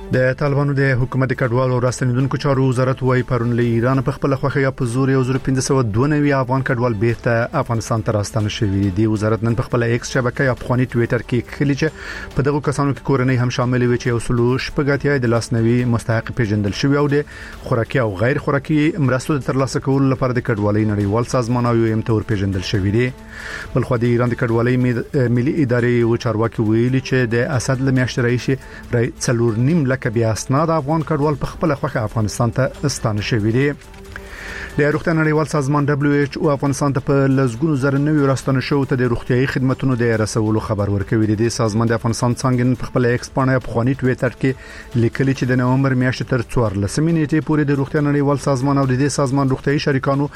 د طالبانو د حکومت کډوالو راستنیدونکو چارو وزارت وايي پرون له ایران په خپل خوخه یا په زور 1592 افغان کډوال بیرته افغانستان ته راستنه شوي دي. وزارت نن په خپل ایکس شبکه یا په خونی ټوئیټر کې خلی چې په دغه کسانو کې کورنۍ هم شامل وي چې اصول شپږاتیا د لاسنوي مستحق پیژندل شوی او د خوراکي او غیر خوراکي مرستو د ترلاسه کولو لپاره د کډوالۍ نړیوال سازمان او یم تور پیژندل شوی دي. بل خو د ایران د کډوالۍ ملي ادارې او چارواکي ویلي چې د اسد لمیاشت رئیس څلور نیم کبي اسناد افغان کډوال په خپل خوخه افغانستان ته ستانه شوی دي. د روغتیا نړیوال سازمان WHO افغانستان ته په لزګونو زره نوي راستنه شو ته د روغتيایي خدماتو د رسولو خبر ورکوي. د سازمان د افغانستان څنګه په خپل ایکس باندې په خونی ټوئیټر کې لیکلي چې د نومبر میاشتې تر 14 نیټې پورې د روغتیا نړیوال سازمان او د سازمان روغتيایي شریکانو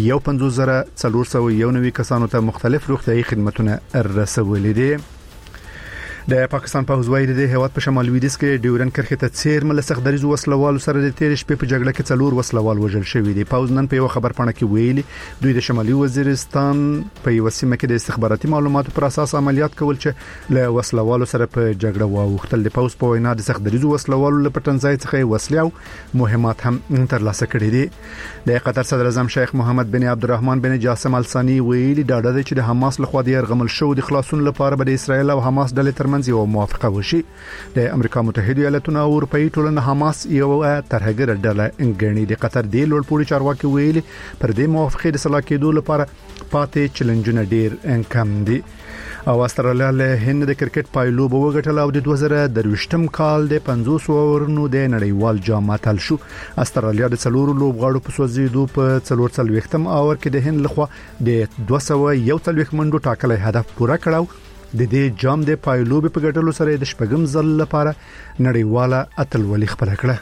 15491 کسانو ته مختلف روغتيایي خدماتونه رسولي دي. د پاکستان په حوزوي د هیواد په شمال لویدیځ کې ډیورن کرخه ته چیر مل سخدریز وسلوالو سره د تیر شپې په جګړه کې څلور وسلوال وژل شوی دي. پاوز نن په یو خبر پاڼه کې ویلي دوی د شمالي وزیرستان په یو سیمه کې د استخباراتي معلوماتو پر اساس عملیات کول چې له وسلوالو سره په جګړه واوښتل. د پاوز په وینا د سخدریز وسلوالو له پټنځای څخه وسلې او مهمات هم ترلاسه کړي دي. د قطر صدر اعظم شیخ محمد بن عبدالرحمن بن جاسم الثاني ویلي دا د چې د حماس لخوا د يرغمل شو د خلاصون لپاره به د اسرایل او حماس ډلې ترمنځ یو موافقه وشي. د امریکا متحده ایالاتونو او اروپאי ټولنه حماس یو ترهګر ډله انګڼي. د قطر د لوړپوړي چارواکي ویلي پر دې موافقه د صلاح کېدو لپاره پاتې چیلنجونه ډیر کم دي. او استرالیا له هند د کرکټ پایلو بوغټل او د 2023م کال د 500 اورونو د نړیوال جام اتل شو. استرالیا د څلورو لوبغاړو په سوځیدو په 440م اور کې د هند لخوا د 241 منډو ټاکلي هدف پوره کړو. د دې جام د پایلوب په ګټلو سره د شپږم ځل لپاره نړیواله اتلولي خپل کړه.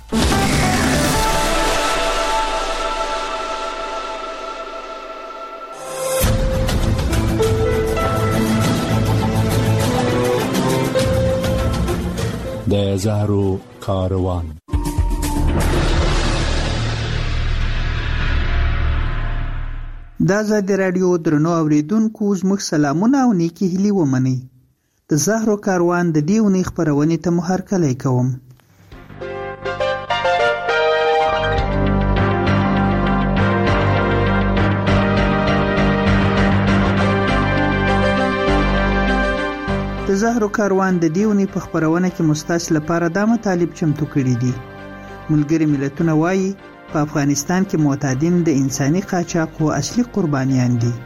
د زهرو کاروان دا زاده رادیو درنو اوریدونکو زموږ سلامونه او نیکی هیلي ومني. د زهرو کاروان د دیونی خبرونه ته محرکلی کوم. د زهرو کاروان د دیونی په خبرونه کې مستاس لپاره د مطالب چمتو کړي دي. ملګری ملتونه وایي په افغانستان کې معتادین د انساني قاچاق او اصلي قربانیان دي.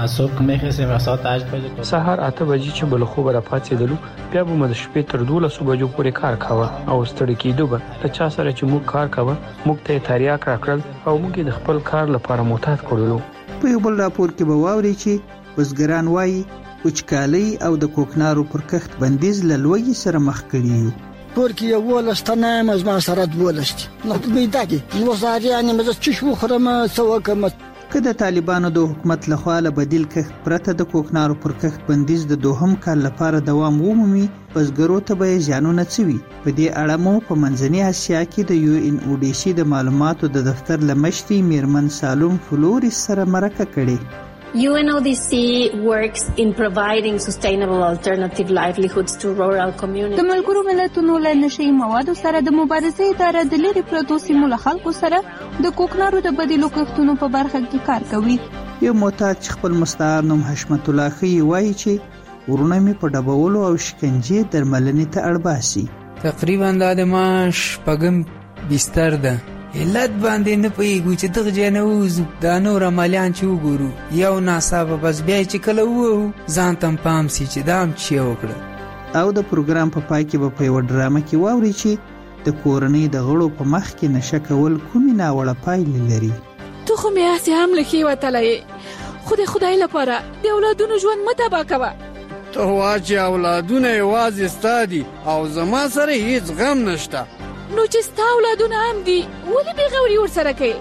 سهار 8 بجې چې بل خو را پاتېدلو بیا به مد شپې تر 12 بجو پورې کار کاوه او ستړي کېدو به له چا سره چې موږ کار کاوه موږ ته تریاک راکړل او موږ د خپل کار لپاره معتاد کړلو. په یو بل راپور کې به واوري چې وزګران وایي وچکالي او د کوکنارو پر کښت بندیز له لوی سره مخ کړي. ترکی یو ولستانه مزما سره ولست نو بیداګي نو زاریانه مزه چې شو خرمه سوکم که د طالبانو د حکومت لخوا له بدیل کښت پرته د کوکنارو پر کښت بندیز د دوهم کال لپاره دوام ومومي بزګرو ته به ځانونه چوي. په دې اړه مو په منځنۍ اسیا کې د UNODC د معلوماتو د دفتر لمشتي میرمن سالوم فلوري سره مرکه کړې. UNODC works in providing sustainable alternative livelihoods to rural communities. د ملګرو ملتونو له نشي موادو سره د مبارزې اداره د لری پروتو سیمو له خلکو سره د کوکنارو د بدیلو کښتونو په برخه کې کار کوي. یو معتاد خپل مستعار نوم حشمت الله خي وایي چې ورونه می په ډبولو او شکنجه درملنې ته اړباسي. تقریبا د ماش پغم بستر ده علت باندې نه پېږو چې دغه جنوز د نور عملیان چې وګورو یو ناصابه بس بیا چې کله وو ځان تم پام سي چې دام چې وکړه. او د پروګرام په پای کې به په یو ډرامه کې واوري چې د کورنۍ د غړو په مخ کې نشه کول کومې ناوړه پایلې لري. تو خو مې هسې هم لکې وتلی خدای لپاره د اولادونو ژوند مه تباه کوه. ته وا چې اولادونه یوازې ستا دي او زما سره هیڅ غم نشته. نو چې ستا اولادونه هم دي ولې بېغوري ورسره کوي؟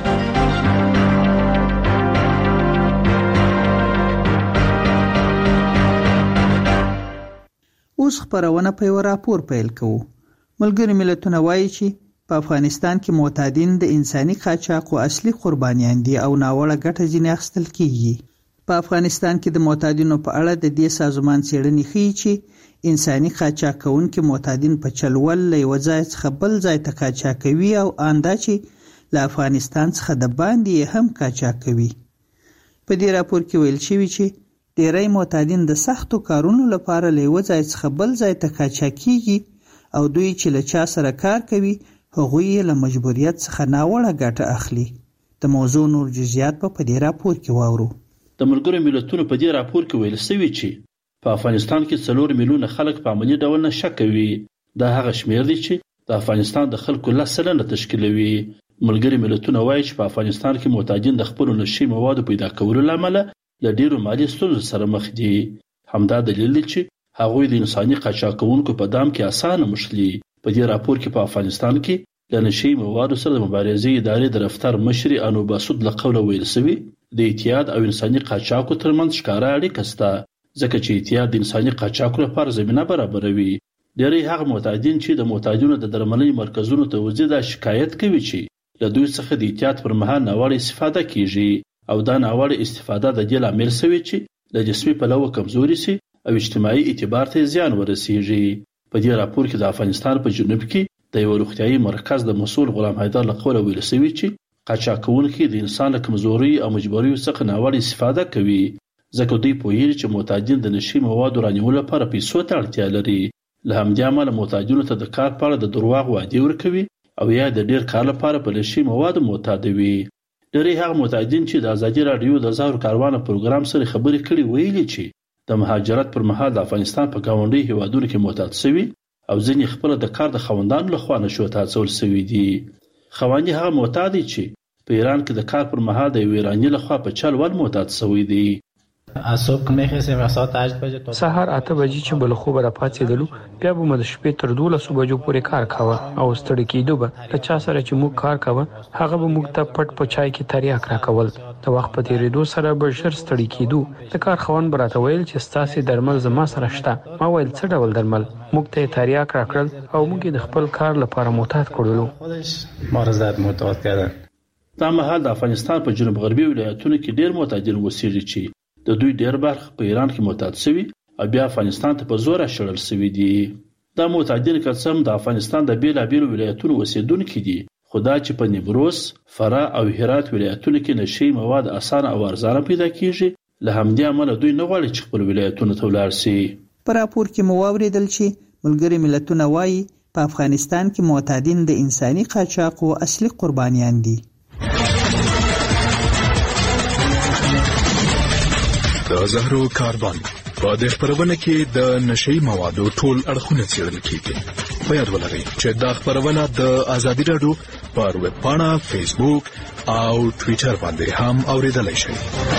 اوس خبرونه په یو راپور پیل کوو. ملګري ملتونه وایي چې په افغانستان کې معتادین د انساني قاچاق او اصلي قربانیان دي او ناوړه ګټه ځینې اخیستل کیږي. په افغانستان کې د معتادینو په اړه د دې سازمان څېړنې ښیي چې انساني قاچاقونکي معتادین په چلول له یو ځای څخه بل ځای ته قاچاقوي او آندا چې له افغانستان څخه د باندې هم قاچاقوي. په دې راپور کې ویل شوی چې ډېری معتادین د سختو کارونو لپاره له یو ځای څخه بل ځای ته قاچاقېږي او دوی چې له چا سره کار کوي هغوی یې له مجبوریت څخه ناوړه ګټه اخلي. د موضوع نور جزئیات په دې راپور کې واورو. د ملګرو ملتونو په دې راپور کې ویل شوی چې په افغانستان کې 4 میلیونه خلک په عملی ډول نشه کوي. دا هغه شمیر دی چې د افغانستان د خلکو 10% تشکیلوي. ملګري ملتونه وایي چې په افغانستان کې معتادین د خپل نشي موادو پیدا کولو لامل له ډیرو مالی ستونزو سره مخ دي. همدا دلیل دی چې هغوی د انساني قاچاقونکو په دام کې اسانه مشلي. په دې راپور کې په افغانستان کې د نشي موادو سره د مبارزې ادارې د رفتار مشر انو باسود له قوله ویل شوی د اتحاد او انساني قاچاقو ترمنځ ښکاره اړیکه شته، ځکه چې اتحاد د انساني قاچاقو لپاره زمينه برابروي. ډېری هغه معتادین چې د معتادینو د درملنې مرکزونو ته ورځي دا شکایت کوي چې له دوی څخه د اتحاد پر مهال ناوړه استفاده کیږي او دا ناوړه استفاده د دې لامل شوی چې د جسمي پلوه کمزوري سي او اجتماعي اعتبار ته زیان ورسیږي. په دې راپور کې د افغانستان په جنوب کې د یو روغتيایي مرکز د مسؤل غلام حیدر له قوله ویل شوی چې قاچاقونکي د انسان له کمزوري او مجبوري څخه ناوړه استفاده کوي، ځکه دوی پوهیږي چې معتادین د نشي موادو رانیولو لپاره پیسو ته اړتیا لري. له همدې امله معتادینو ته د کار په اړه د دروغ وعدې ورکوي او یا د ډیر کار لپاره په نشي موادو معتادوي. ډېری هغه معتادین چې د ازادي رادیو د زهرو کاروان پروګرام سره خبرې کړي ویلي چې د مهاجرت پر مهال د افغانستان په ګاونډي هیوادونو کې معتاد شوي او ځینې خپل د کار د خوندانو لخوا نشو ته هڅول شوي دي. خوندې هغه معتاد چې په ایران کې د کار پر مهال د ایرانی لخوا په چل ول معتاد شوي دي. سهار 8 بجې چې بل خوب را پاتېدلو بیا به د شپې تر 12 بجو پورې کار کاوه او ستړي کېدو به له چا سره چې موږ کار کاوه هغه به موږ ته پټ په چای کې تریاک راکول. د وخت په تیریدو سره به ژر ستړي کېدو. د کار خوند به راته ویل چې ستاسې درمل زما سره شته. ما ویل څه ډول درمل؟ موږ ته تریاک راکړل او موږ د خپل کار لپاره معتاد کړلو. دا مهال د افغانستان په جنوب غربي ولایتونو کې ډېر معتادین اوسېږي چې د دوی ډېر برخه په ایران کې معتاد شوي او بیا افغانستان ته په زور شړل شوي دي. دا معتادین که څه هم د افغانستان د بیلابیلو ولایتونو اوسېدونکي دي، خو دا چې په نیمروز، فراه او هرات ولایتونو کې نشي مواد اسانه او ارزانه پیدا کیږي، له همدې امله دوی نه غواړي چې خپل ولایتونو ته ولاړ شي. په راپور کې مو واوریدل چې ملګري ملتونه وایي په افغانستان کې معتادین د انساني قاچاقو اصلي قربانیان دي. د زهرو کاروان په دې خبرونه کې د نشي موادو ټول اړخونه څېړل کیږي. په یاد ولرئ چې دا خبرونه د ازادي رادیو پر ویب پاڼه، فیسبوک او ټوئیټر باندې هم اوریدلای شئ.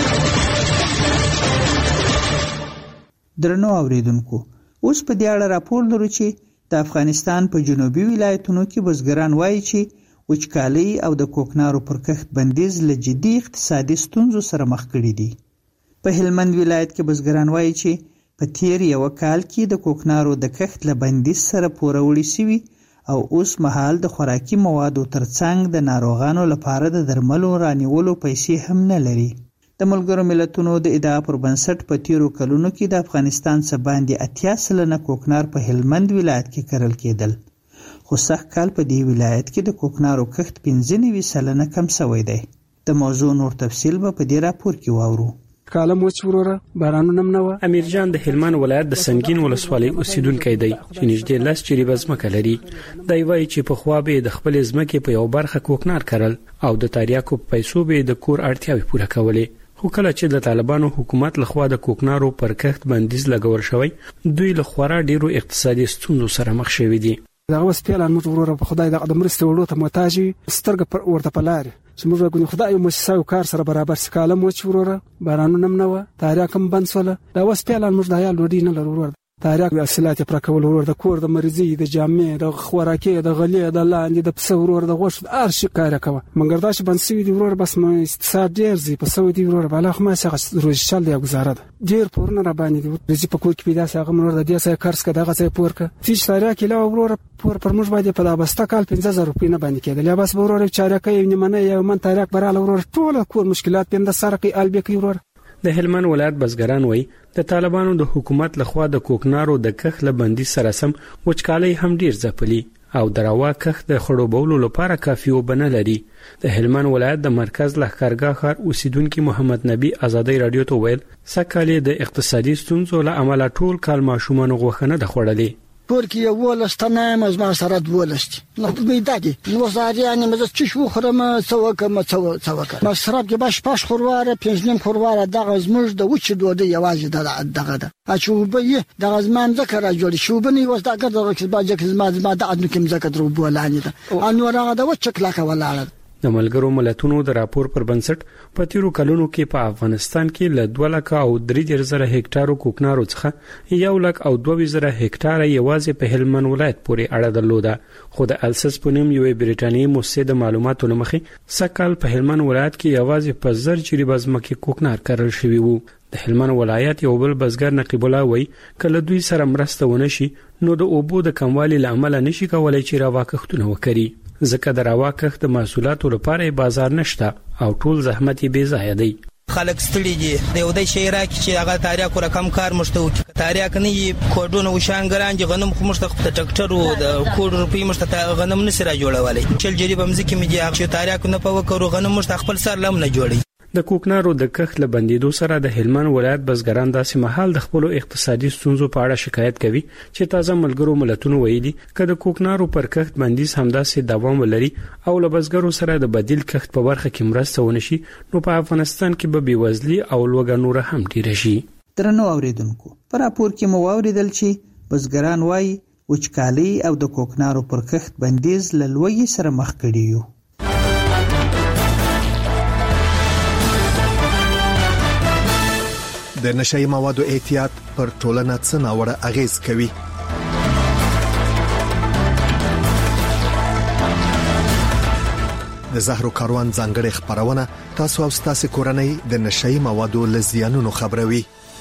درنو اوریدونکو، اوس په دې اړه راپور لرو چې د افغانستان په جنوبي ولایتونو کې بزګران وایي چې وچکالي او د کوکنارو پر کښت بندیز له جدي اقتصادي ستونزو سره مخ کړي دي. په هلمند ولایت کې بزګران وایي چې په تیر یو کال کې د کوکنارو د کښت له بندیز سره پوروړي شوي او اوس مهال د خوراکي موادو ترڅنګ د ناروغانو لپاره د درملو رانیولو پیسې هم نه لري. د ملګرو ملتونو د ادعا پر بنسټ په تیرو کلونو کې د افغانستان څخه باندې 80% کوکنار په هلمند ولایت کې کرل کېدل، خو سږ کال په دې ولایت کې د کوکنارو کښت 95% کم شوی دی. د موضوع نور تفصیل به په دې راپور کې واورو. کالم وچ وروره بارانونه هم نه و. امیر جان د هلمند ولایت د سنگین ولسوالۍ اوسیدونکی دی چې نږدې 10 جریبه ځمکه لري. دی وایي چې په خوا به د خپل ځمکې په یو برخه کوکنار کرل او د تریاکو پیسو به د کور اړتیاوې پوره کولې. خو کله چې د طالبانو حکومت لخوا د کوکنارو پر کښت بندیز لګول شوی، دوی له خورا ډیرو اقتصادي ستونزو سره مخ شوي دي. دا اوس پیلان موږ وروره په خدای د مرستې وړو ته محتاج سترګه ورته په لارې چې موږ غوښنه خدای یو مؤسسه او کار سره برابر سکاله مو چې وروره بارانونه هم نه و، تاریخ هم بند سوله. دا اوس پیلان موږ د حیال وړي نه لرو وروره. تاریخ د اصلات پر کول وروره د کور د مریضي د جامع د خوراکي د غلې د لاندې د پسه وروره د غوښ ارش کار کوي. مګر دا چې بنسوي دی وروره بس مې اقتصاد ډیر زی په سوي دی وروره بالا خو ما څنګه روز شل دی گزاره ده ډیر پورنه را باندې دی ورځي په کور کې پیدا څنګه وروره د دې څخه کارس کده غځي پورکه تیج تاریخ له وروره پور پر موږ باندې په لابسته کال 15000 روپۍ نه باندې کېدل. یا بس وروره چارکې نیمه نه یو من تاریخ براله وروره ټول کور مشکلات پیند سره کې البه کې وروره. د هلمند ولایت بزګران وایي د طالبانو د حکومت لخوا د کوکنارو د کښت له بندیز سره سم وچکالۍ هم ډیر ځپلي او د روا کښت د خړوبولو لپاره کافي وبنه لري. د هلمند ولایت د مرکز لښکرګاه ښار اوسیدونکو محمد نبی ازادۍ رادیو ته ویل سکه‌لې د اقتصادي ستونزو له امله ټول کال ماشومان غوښه نه د خوړلې. پورکی ولستانه از ما سره ولست نو بیدادی نو زاریانی مزه چش وخرم سوکم سوکم مصرف کې باش پاش خورواره پنځنیم خورواره دغه زموږ د وچ دوده یوازې دغه ده اچو به دغه زمان ذکر جوړ شو بني وس دغه دغه باجک زما د ادم کوم ذکر درو بولانی ده انو راغه د وچ کلاکه ولاله. د ملګرو ملتونو د راپور پر بنسټ په تیرو کلونو کې په افغانستان کې له 2,03,000 هکټارو کوکنارو څخه 1,02,000 هکټار یوازې په هلمند ولایت پورې اړه درلوده. خو د السس په نوم یوې بریټانیې موسسې د معلوماتو له مخې سکه‌ل په هلمند ولایت کې یوازې په 1000 چیرې بزمکې کوکنار کرل شوي وو. د هلمند ولایت یو بل بزګر نقیب الله وایي کله دوی سره مرسته ونه شي نو د اوبو د کموالي له امله نشي کولای چې راواکښتونه وکړي ځکه د راواکښت د محصولاتو لپاره بازار نشته او ټول زحمت یې بې ځایه دی. خلک ستړي دي د ودی شي راکې چې هغه تاریخ رقم کار مشته وکړي تاریخ نه یې کوډونه وشانګران چې غنم خو مشته د ټریکټر د کوډ روپی مشته غنم نسره جوړولای چل جری بمځ کې مې چې تاریخ نه په وکړو غنم مشته خپل سر لم نه جوړي. د کوکنارو د کښت له بندیدو سره د هلمند ولایت بزګران داسې مهال د خپل اقتصادي ستونزو په اړه شکایت کوي چې تازه ملګرو ملتونو ویلي چې د کوکنارو پر کښت بندیز همداسې دوام ولري او له بزګرو سره د بدیل کښت په برخه کې مرسته ونشي نو په افغانستان کې به بیوزلي او لوږه نور هم ډیره شي. درنو اوریدونکو په راپور کې مو اوریدل چې بزګران وایي وچکالي او د کوکنارو پر کښت بندیز له لوږې سره مخ کړي یو. د نشئی موادو احتیاط پر ټولنه څه ناوړه اغیز کوي؟ د زهرو کاروان ځانګړي خبرونه تاسو او تاسو کورنۍ د نشئی موادو له زیانونو خبروي.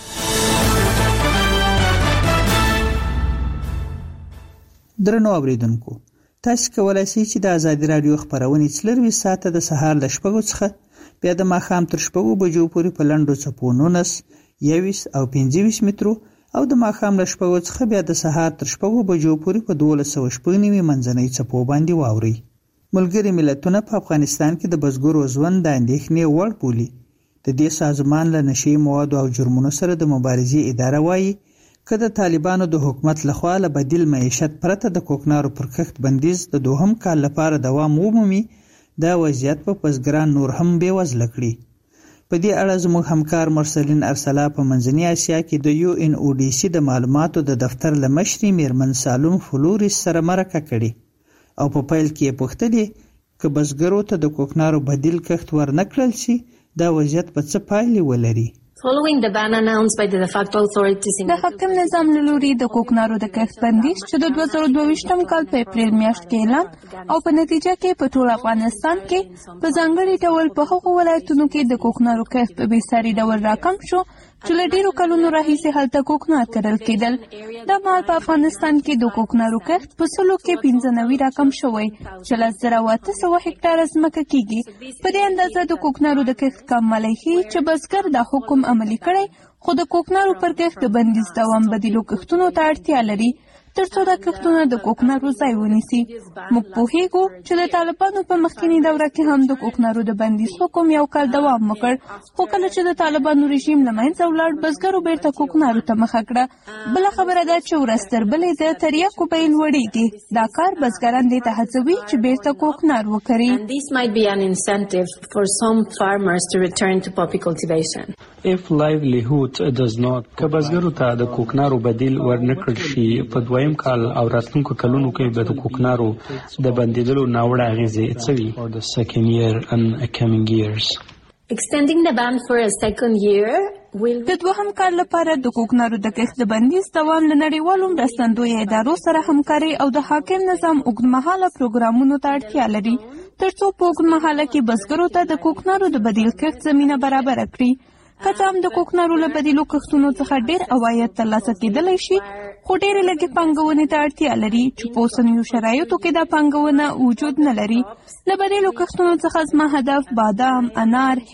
درنو اوریدونکو تاسو کولای شئ چې د ازادي رادیو خبرونه 24 ساعته د سهار ل شپږو څخه بیا د ماښام تر شپږو بجو پورې په لنډو څپو 19 21 او 25 مترو او د ماښام له شپږو څخه بیا د سهار تر شپږو بجو پورې په 1290 منځنۍ څپو باندې واوري. ملګري ملتونه په افغانستان کې د بزګرو ژوند د اندېښنې وړ بولي. د دې سازمان له نشئی موادو او جرمونو سره د مبارزې اداره وایي که د طالبانو د حکومت لخوا له بدیل معیشت پرته د کوکنارو پر کښت بندیز د دوهم کال لپاره دوام ومومي دا وضعیت په بزګران نور هم بېوزله کړي. په دې اړه زموږ همکار مرسلین ارسلا په منځنۍ اسیا کې د UNODC د معلوماتو د دفتر له مشرې میرمن سالوم فلوريس سره مرکه کړې او په پیل کې یې پوښتلې که بزګرو ته د کوکنارو بدیل کښت ورنکړل شي دا وضعیت به څه پایلې ولري. Following the ban announced by the de facto authorities in د حاکم نظام له لوري د کوکنارو د کښت بندیز چې د 2022 کال په اپریل میاشت کې اعلان او په نتیجه کې په ټول افغانستان کې په ځانګړي ډول په هغو ولایتونو کې د کوکنارو کښت په بېساري ډول راکم شو چې له ډېرو کلونو راهیسې هلته کوکنار کرل کېدل. دا مهال په افغانستان کې د کوکنارو کښت په سلو کې 95 راکم شوی چې 10,800 هکټاره ځمکه کېږي. په دې اندازه د کوکنارو د کښت کموالی ښیي چې بزګر دا حکم عملي کړی خو د کوکنارو پر کښت د بندیز دوام بدیلو کښتونو ته اړتیا لري ترڅو دا کښتونه د کوکنارو ځای ونیسي. موږ پوهیږو چې د طالبانو په مخکینی دوره کې هم د کوکنارو د بندیز حکم یو کال دوام وکړ خو کله چې د طالبانو رژیم له منځه ولاړ بزګرو بیرته کوکنارو ته مخه کړه. بله خبره ده چې ورځ تر بلې د تریاکو بیې لوړېږي. دا کار بزګران دې ته هڅوي چې بیرته کوکنار وکړي. And this might be an incentive for some farmers to return to poppy cultivation. If livelihood does not که بزګرو ته د کوکنارو بدیل ورنکړل شي په دویم کال او راتلونکو کلونو کې به د کوکنارو د بندیدلو ناوړه اغیزې څه وي for the second year and coming years. Extending the ban for a second year will د دوهم کال لپاره د کوکنارو د کښت بندیز دوام له نړیوالو مرستندویو ادارو سره همکاري او د حاکم نظام اوږدمهاله پروګرامونو ته اړتیا لري ترڅو په اوږدمهاله کې بزګرو ته د کوکنارو د بدیل کښت زمینه برابره کړي. که څه هم د کوکنارو له بدیلو کښتونو څخه ډېر عواید ترلاسه کېدلی شي خو ډېرې لږې پانګونې ته اړتیا لري چې په اوسنیو شرایطو کې دا پانګونه وجود نه لري. له بدیلو کښتونو څخه زما هدف بادام، انار، هنګ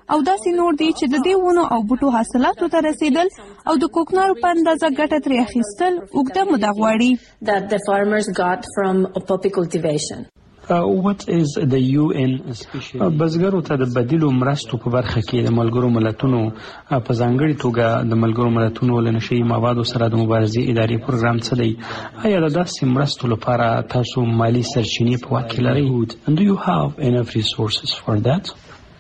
او داسې نور دي چې د دې ونو او بوټو حاصلاتو ته رسیدل او د کوکنارو په اندازه ګټه ترې اخیستل اوږده موده غواړي. That the farmers got from poppy cultivation. What is the UN special? بزګرو ته د بدیلو مرستو په برخه کې د ملګرو ملتونو په ځانګړي توګه د ملګرو ملتونو له نشي موادو سره د مبارزې ادارې پروګرام څه دی؟ آیا د داسې مرستو لپاره تاسو مالی سرچینې په واک کې لرئ؟ And do you have enough resources for that?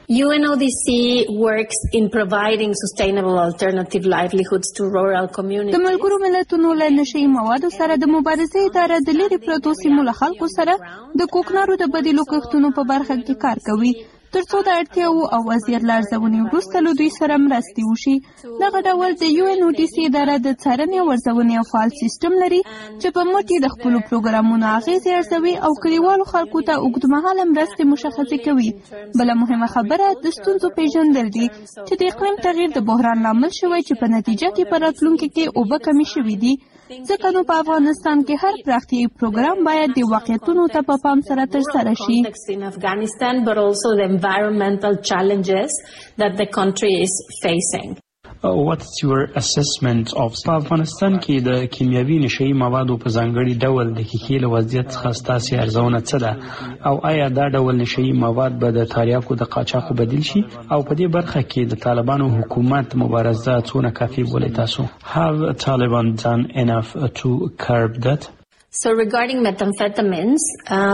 UNODC works in providing sustainable alternative livelihoods to rural communities. د ملګرو ملتونو له نشي موادو سره د مبارزې اداره د لرې پرتو سیمو له خلکو سره د کوکنارو د بدیلو کښتونو په برخه کې کار کوي ترڅو د اړتیاو او وضعیت لارښوونې وروسته له دوی سره مرستې وشي. دغه ډول د UNODC اداره د څارنې او ارزونې او فعال سیستم لري چې په مټ د خپلو پروګرامونو اغېزې ارزوي او کلیوالو خلکو ته اوږدمهاله مرستې مشخصې کوي. بله مهمه خبره د ستونزو پیژندل دي چې د اقلیم تغییر د بحران لامل شوی چې په نتیجه کې په راتلونکي کې اوبه کمې شوي دي. ځکه نو په افغانستان کې هر پراختیایي پروګرام باید د واقعیتونو ته په پام سره ترسره شي. In Afghanistan, but also the environmental challenges that the country is facing. What's your assessment of په افغانستان کې د کیمیاوي نشي موادو په ځانګړي ډول د کیکې له وضعیت څخه ستاسې ارزونه څه ده او آیا دا ډول نشي مواد به د تریاکو د قاچاقو بدیل شي او په دې برخه کې د طالبانو حکومت مبارزه څونه کافي بولئ تاسو؟ Have Taliban done enough to curb that? So regarding methamphetamines,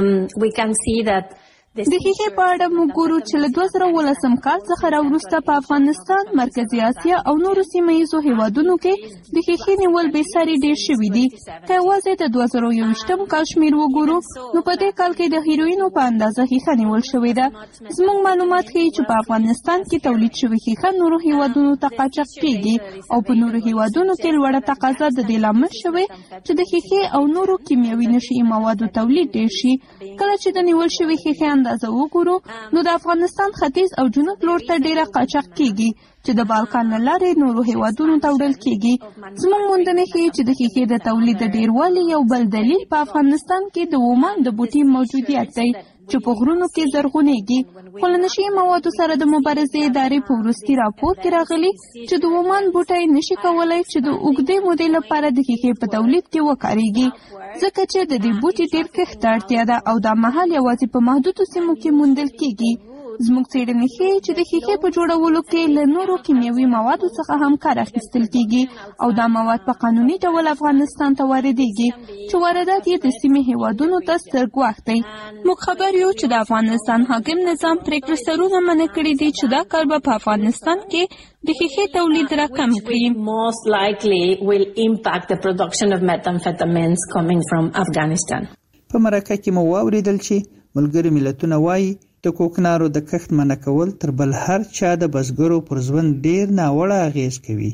we can see that د ښیښې په اړه موږ ګورو چې له 2018 کال څخه راوروسته په افغانستان، مرکزي اسیا او نورو سیمه ییزو هیوادونو کې د ښیښې نیول بې ساري ډېر شوي دي. که یوازې د 2021 کال شمېر وګورو نو په دې کال کې د هیروینو په اندازه ښیښه نیول شوې ده. زموږ معلومات ښیي چې په افغانستان کې تولید شوې ښیښه نورو هیوادونو ته قاچاق کېږي او په نورو هیوادونو کې لوړه تقاضا د دې لامل شوې چې د ښیښې او نورو کیمیاوي نشي موادو تولید ډېر شي. کله چې د نیول شوې ښیښې اندازه وګورو نو د افغانستان ختیځ او جنوب لور ته ډیره قاچاق کیږي چې د بالکان له لارې نورو هیوادونو ته وړل کیږي. زموږ موندنې ښیي چې د ښیښې د تولید د ډیروالي یو بل دلیل په افغانستان کې د ومان د بوټي موجودیت دی چې په غرونو کې زرغونېږي. خو له نشي موادو سره د مبارزې ادارې په وروستي راپور کې راغلي چې د ومان بوټی نشي کولی چې د اوږدې مودې لپاره د ښیښې په تولید کې وکارېږي ځکه چې د دې بوټي ډېر کښت ته اړتیا ده او دا مهال یوازې په محدودو سیمو کې موندل کیږي. زموږ څېړنې ښیي چې د ښیښې په جوړولو کې له نورو کیمیاوي موادو څخه هم کار اخیستل کیږي او دا مواد په قانوني ډول افغانستان ته واردېږي چې واردات یې د سیمې هیوادونو ته ستر ګواښ دی. موږ خبر یو چې د افغانستان حاکم نظام پرېکړه سرونه منع کړي دي چې دا کار به په افغانستان کې د ښیښې تولید راکم کړي. Most likely will impact the production of methamphetamines coming from Afghanistan. په مرکه کې مو واوریدل چې ملګري ملتونه وایي د کوکنارو د کښت منع کول تر بل هر چا د بزګرو پر ژوند ډیر ناوړه اغیز کوي.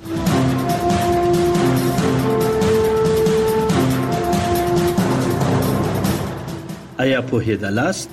آیا پوهېدلاست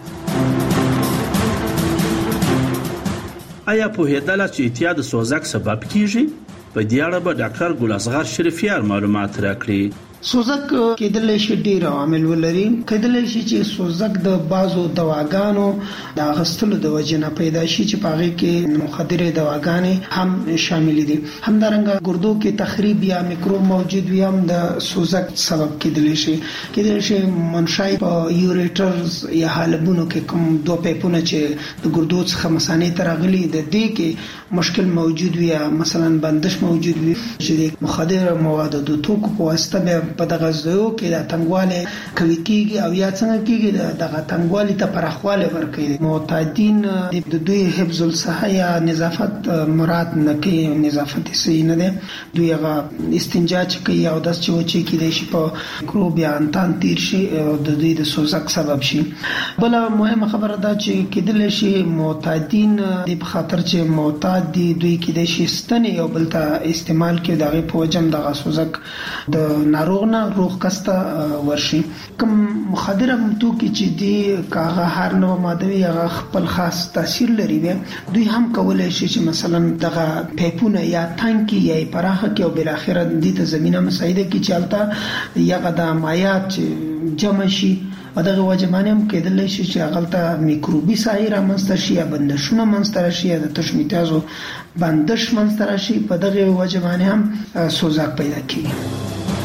چې اتیا د سوزک سبب کیږي؟ په دې اړه به ډاکټر ګل اصغر شریفیار معلومات راکړي. سوزک کېدل شي ډیر عوامل ولري. کېدل شي چې سوزک د بازو دواګانو د غستلو د وجې نه پیدا شي چې پاغه کې مخدره دواګانې هم شامل دي. همدارنګه ګردو کې تخریب یا میکروب موجود وي هم د سوزک سبب کېدل شي. منشای په یوریټرز یا حالبونو کې کوم دوه پیپونه چې د ګردو څخه مثانې ته راغلي د دې کې مشکل موجود وي یا مثلا بندش موجود وي چې مخدره مواد د توکو په واسطه په دغه ځایو کې د تنګواله کوي کیږي او یا څنګه کیږي دغه تنګوالی ته پرخواله ورکوي. معتادین د دوی حفظ الصحه یا نظافت مراد نه کوي، نظافت صحیح نه ده. دوی هغه استنجا کوي او داس چې وچی کیدای شي په میکروب یا انتان تیر شي او د دوی د سوزک سبب شي. بل مهمه خبره ده چې کېدل شي معتادین د خاطر چې معتاد دي دوی کېدای شي ستنې او بل ته استعمال کوي دغه په وجم دغه سوزک د نارو ناروغ نه روغ کسته ورشي. کوم مخدر توکي چې دی کاغه هر نوع ماده هغه خپل خاص تاثیر لري، دوی هم کولای شي چې مثلا دغه پیپونه یا ټانکی یا پراخه کې او بل اخر د دې زمينه مساعده کې چالتا یا غدا مایات جمع شي او دغه وجمانه هم کېدل شي چې هغه میکروبي سایر منستر شي یا بندشونه منستر شي یا د تشمیتازو بندش منستر شي، په دغه وجمانه هم سوزاک پیدا کیږي.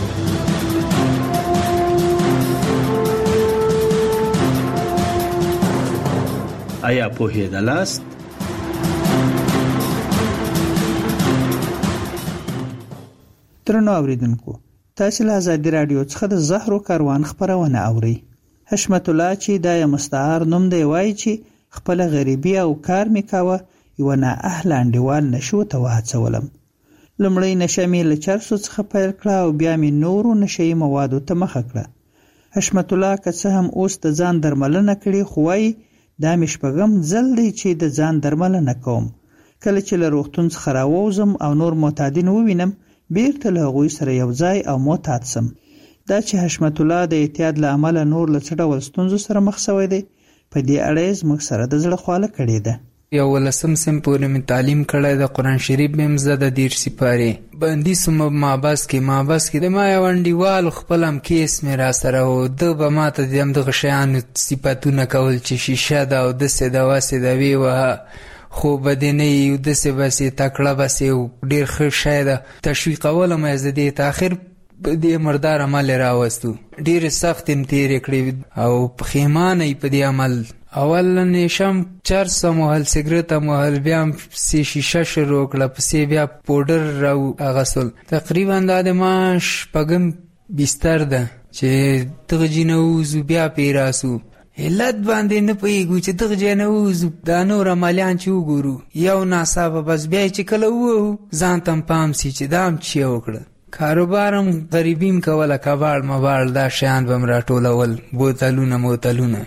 آیا پوهیدلاست؟ درنو اوریدونکو، تاسو له آزادي رادیو څخه د زهرو کاروان خبرونه اورئ. حشمت الله چې د مستعار نوم دی وایي چې خپل غریبي او کار میکاوه یو نه اهل انډیوال نشو ته وهڅولم. لمړی نشه مې له چرسو څخه پیل کړه او بیا مې نورو نشهیي موادو ته مخه کړه. حشمت الله که څه هم اوس د ځان درملنه کړي خو وایي دا مې شپږم ځل دی چې د ځان درملنه کوم. کله چې له روغتون څخه راووځم او نور معتادین ووینم بیرته له هغوی سره یو ځای او معتاد سم. دا چې حشمت الله د اعتیاد له امله نور له څه ډول ستونزو سره مخ شوی دی، په دې اړه یې زموږ سره د زړه خواله کړې ده. 11 سم پورې مې تعلیم کړی د قرآن شریف مې هم زده 10 سپارې بندي سم مابس کې د ما یو انډیوال خپل هم کیس مې را سره و، ده به ما ته د همدغه شیانو صفتونه کول چې شیشه ده او داسې ده واسې ده ویې وهه، خو به دې نه یي داسې بسې تکړه بسې ډېر ښه شی ده. تشویقولم یې زه دې ته اخر دې مردار عمل یې راوستو، ډېرې سختې مې تېرې کړې او پښیمانه یې په دې عمل. اول نیشم چرس موهل سیګریټ موهل بیا سی شیشه شروع کړه، پسې بیا پودر راو اغسل. تقریبا د ما شپږم بستر ده چې دغه جینه ووځو بیا پیراسو. علت باندې نه پوهېږو چې دغه ځای نه ووځو، دا نور عملیان چې وګورو یو ناڅاپه بس بیا چې کله ووهو ځان ته هم پام سي چې دا هم چې وکړه. کاروبار هم غریبي م کوله، کباړ مباړ دا شیان به م راټولول، بوتلونه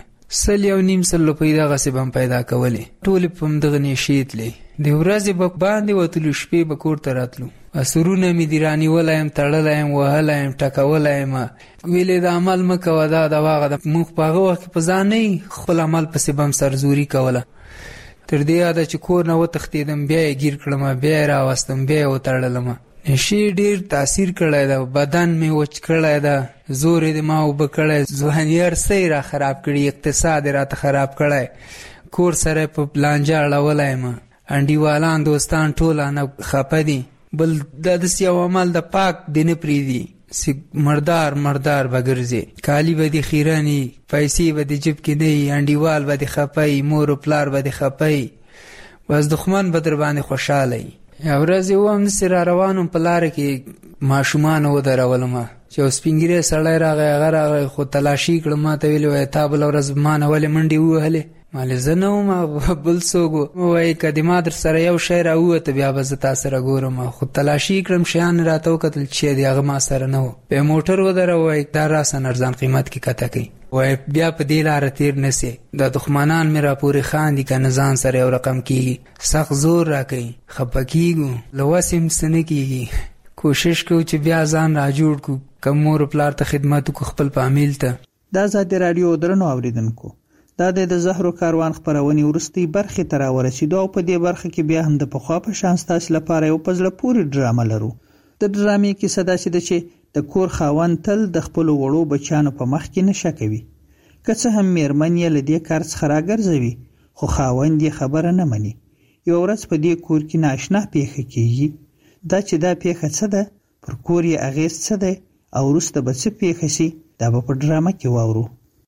1.5 روپۍ دغسې به م پیدا کولې، ټولې په همدغه نېشې تلې. د ورځې به باندې وتلو، شپې به کور ته راتلو. سرونه مې دې رانیولی یم، تړلی یم، وهلی یم، ټکولی یم. ویلې د عمل مه کوه، دا د واغه ده. موږ په هغه وخت کې په ځان نه خپل عمل پسې به م سرزوري کوله. تر دې یاده چې کور نه وتښتېدم، بیا یې ګیر کړم، بیا یې راوستم، بیا یې وتړلم. نشي ډیر تاثیر کړی ده، بدن می وچ کړی ده، زور دې ما وبه کړی، ځواني هرڅه را خراب کړي، اقتصاد راته خراب کړی، کور سره په لانجه اړولی یم، انډیوالان دوستان ټول نه خفه دي. بل دا داسې یو عمل د پاک دې نه پرېږدي، مردار به ګرځې، کالي به دې خیرني، پیسې به دې جب کې نه وي، انډیوال به دې خفه وي، مور و پلار به دې خفه وي، بس دښمن به در باندې خوشحاله وي. یو ورځ یو هم داسې را روانم په لاره کې ماشومان ودرولم چې یو سپین ږیری سړی راغی، هغه راغی خو تلاشي کړم، ما ته ویلې وایي تا بله ورځ ما نه ولې منډې ووهلې؟ ما ویلې زه نه وم، بل څوک و. وایي که د ما در سره یو شی راووته بیا به زه تا سره ګورم. خو تلاشي کړم، شیان راته وکتل چې دی هغه ما سره نه و. بیا موټر ودروه، وایي دا راسه ارزان قیمت کې کته کوي. وایي بیا په دې لاره تیر نه سې، دا دښمنان مې راپورې خاندي که نه ځان سره یو رقم کېږي، سخت زور را کوي، خفه کېږو، له وسې هم څه نه کېږي. کوشش کوو چې بیا ځان را جوړ کړو، که مور پلار ته خدمت وکړو، خپل فامیل ته. دا ازادي راډیو درنو اوریدونکو، دا د زهرو کاروان خپرونې وروستۍ برخې ته راورسېدو او په دې برخه کې بیا هم د پخوا په شان ستاسو لپاره یو په زړه پورې ډرامه لرو. د ډرامې کیسه داسې ده چې د کور خاوند تل د خپلو وړو بچیانو په مخ کې نشه کوي. که څه هم میرمن یې له دې کار څخه راګرځوي، خو خاوند یې خبره نه مني. یوه ورځ په دې کور کې نااشنا پیښه کېږي. دا چې دا پیښه څه ده، پر کور یې اغېز څه دی او وروسته به څه پیښه شي، دا به په ډرامه کې واورو.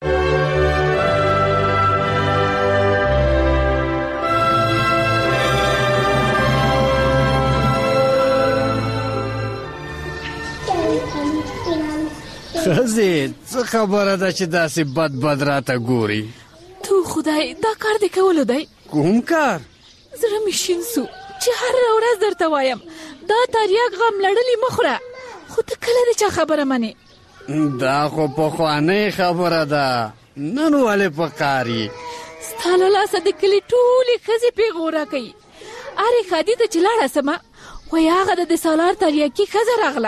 خزې څه خبره ده چې داسې بد راته ګوري؟ تو خدای دا کار دې کولو دی؟ کوم کار؟ زړه مې شین سو چې هر ورځ درته وایم دا تریاک غم لړلي مه خوره، خو ته کله د چا خبره منې؟ دا خو پخوانۍ خبره ده، نن ولې په کار یې؟ ستا له لاسه د کلي ټولې ښځې پیغوره کوي. ارې ښادي ته چې لاړه سمه، وایي هغه د سالار تریاکي ښځه راغله.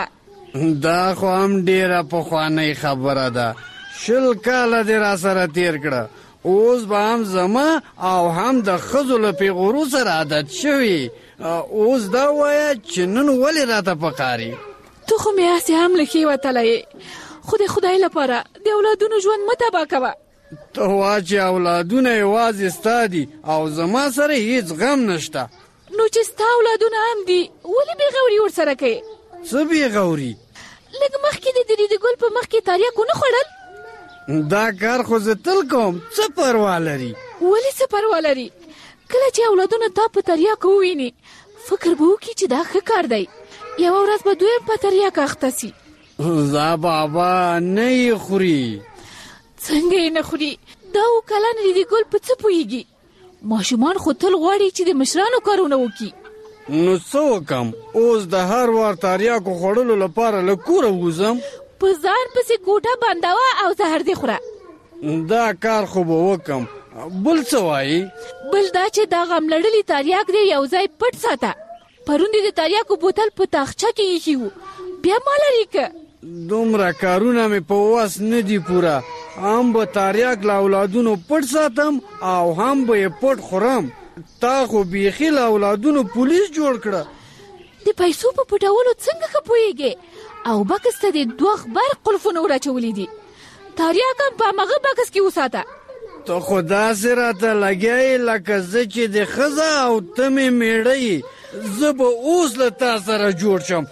دا خو هم ډیره پخوانۍ خبره ده. 20 کاله دې را سره تیر کړه، اوس به هم زما او هم د ښځو له پیغورو سره عادت شوي. اوس دا وایه چې نن ولې راته پکاري؟ تو خو مې هسې هم له ښې وتلی، خو د خدای لپاره د اولادونو ژوند مه تباه کوه. ته وا چې اولادونه یوازې ستا دي او زما سره هیڅ غم نشته. نو چې ستا اولادونه هم دي ولې بېغوري ورسره کوې؟ څه بېغوري؟ لږ مخکې د ریډي ګل په مخ کې تریاک ونه خوړل؟ دا کار خو زه تل کوم، څه پروا لري؟ ولې څه پروا لري؟ کله چې اولادونه تا په تریاکو وویني فکر به وکړي چې دا ښه کار دی، یوه ورځ به دوی په تریاک اخته سي. زه بابا نه یې خوري. څنګه یې نه خوري؟ دا 2 کلن ریډي ګل په څه پوهېږي؟ ماشومان خو تل غواړي چې د مشرانو کارونه وکړي. نو څه وکم؟ اوس د هر وار تریاکو خوړلو لپاره له کوره ووځم؟ په ځان پسې کوټه بندوه او زهر دې خوره. دا کار خو به وکم. بل څه وایي؟ بل دا چې دا غم لړلي تریاک دې یو ځای پټ ساته. پرون دې د تریاکو بوتل په تاخچه کې ایښي وو، بیا ما لرې که. دومره کارونه مې په وس نه دي پوره. هم به تریاک له اولادونو پټ ساتم او هم به یې پټ خورم. تا خو بیخي له اولادونو پولیس جوړ کړه. د پیسو په پټولو څنګه ښه پوهېږې؟ او بکس ته د 2 غبر قلفونه وراچولي دي. تریاک هم په همغه بکس کې وساته. ته خو داسې راته لګیایې لکه زه چې د ښځه او ته مې میړه یې. زه به اوس له تا سره جوړ شم.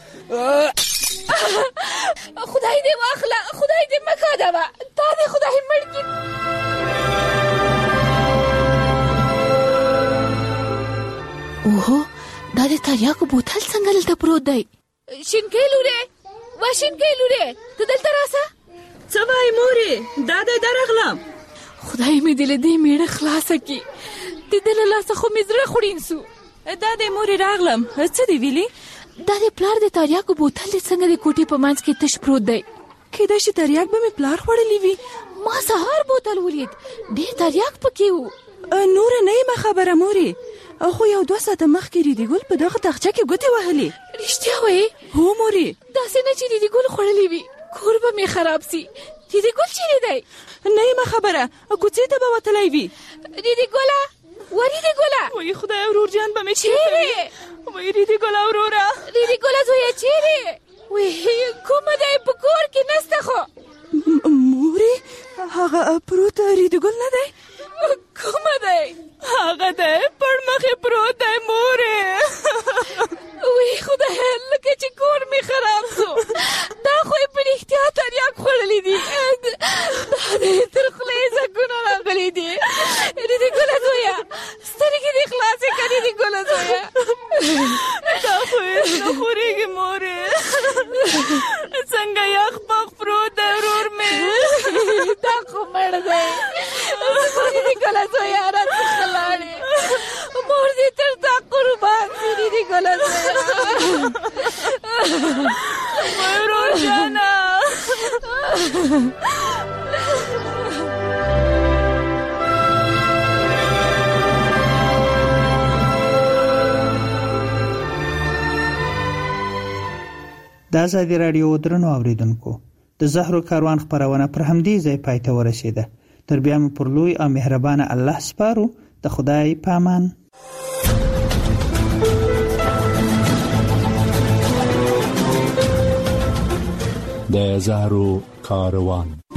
خدای دې واخله، خدای دې مه کاږه، تا دې خدای مړ کړي. اوهو، دا د تریاکو بوتل څنګه دلته پروت دی؟ شینکۍ لورې، وا شینکۍ لورې، ته دلته راسه. څه وایې مورې؟ دا دی درغلم. خدای مې دې له دې میړه خلاصه کړي، د ده له لاسه خو مې زړه خوړین سو. دا دی مورې راغلم، څه دې ویلي؟ دا د پلار د تریاکو بوتل دې څنګه د کوټې په منځ کې تش پروت دی؟ کیدای شي تریاک به مې پلار خوړلی وي. ما سهار بوتل ولید، ډېر تریاک پکې و. نوره نه یم خبره مورې، خو یو 2 ساعته مخکې ریډي ګل په دغه تاخچه کې ګوتې وهلې. رښتیا وایې؟ هو مورې. داسې نه چې ریډي ګل خوړلی وي، کور به مې خراب سي. ریډي ګل چیرې دی؟ نه یم خبره، کوڅې ته به وتلی وي. ریډي ګله، و ریډي ګله، وایي خدای ورور جان به مې چیرې؟ وایي ریډي ګله وروره، ریډي ګله زویه چیرې؟ وایي کومه دی؟ په کور کې نسته خو. مورې، هغه پروت ریډي ګل نه دی؟ کومه دی؟ هغه دی پړ مخې پروت دی مورې. وی خدای، لکه چې کور مې خراب سو. دا خو یې په رښتیا تریاک خوړلی دي. دا دی تر خولې زګونه راغلي دي. ریډي ګله زویه، سترګې دې خلاصې کړه ریډي ګله زویه. دا خو هېڅ نه خورېږي مورې. څنګه یخ پخ پروت دی ورور مې. دا خو مړ دی. ریډي ګله زویه راڅخه لاړې. مور دې تر تا قربان سي ریډي ګله زویه. ورور جانه. د ازادي راډیو درنو اوریدونکو، د زهرو کاروان خپرونه پر همدې ځای پای ته ورسېده. تر بیا مې پر لوی او مهربانه الله سپارو. د خدای په امان. د زهرو کاروان.